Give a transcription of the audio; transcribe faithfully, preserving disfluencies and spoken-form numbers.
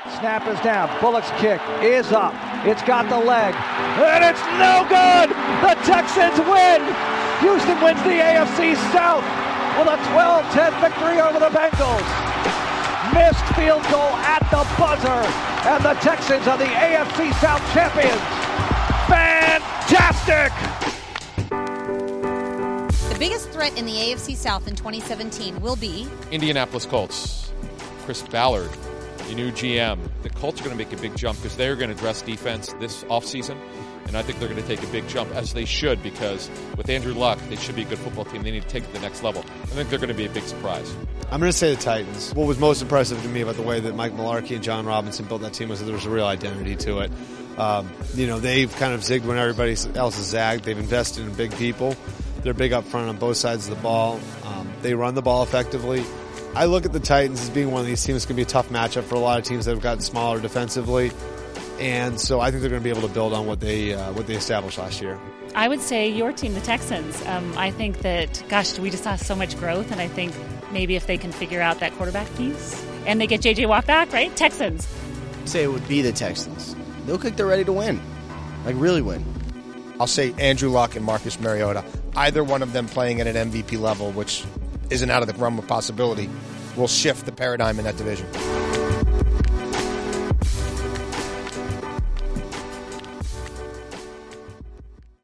Snap is down. Bullock's kick is up. It's got the leg. And it's no good! The Texans win! Houston wins the A F C South with a twelve ten victory over the Bengals. Missed field goal at the buzzer. And the Texans are the A F C South champions. Fantastic! The biggest threat in the A F C South in twenty seventeen will be Indianapolis Colts. Chris Ballard, the new G M. The Colts are going to make a big jump because they're going to address defense this offseason. And I think they're going to take a big jump, as they should, because with Andrew Luck, they should be a good football team. They need to take it to the next level. I think they're going to be a big surprise. I'm going to say the Titans. What was most impressive to me about the way that Mike Mularkey and John Robinson built that team was that there was a real identity to it. Um, you know, they've kind of zigged when everybody else has zagged. They've invested in big people. They're big up front on both sides of the ball. Um, they run the ball effectively. I look at the Titans as being one of these teams that's going to be a tough matchup for a lot of teams that have gotten smaller defensively. And so I think they're going to be able to build on what they uh, what they established last year. I would say your team, the Texans. Um, I think that, gosh, we just saw so much growth, and I think maybe if they can figure out that quarterback piece and they get J J Watt back, right? Texans. I'd say it would be the Texans. They look like they're ready to win, like really win. I'll say Andrew Luck and Marcus Mariota. Either one of them playing at an M V P level, which isn't out of the realm of possibility, will shift the paradigm in that division.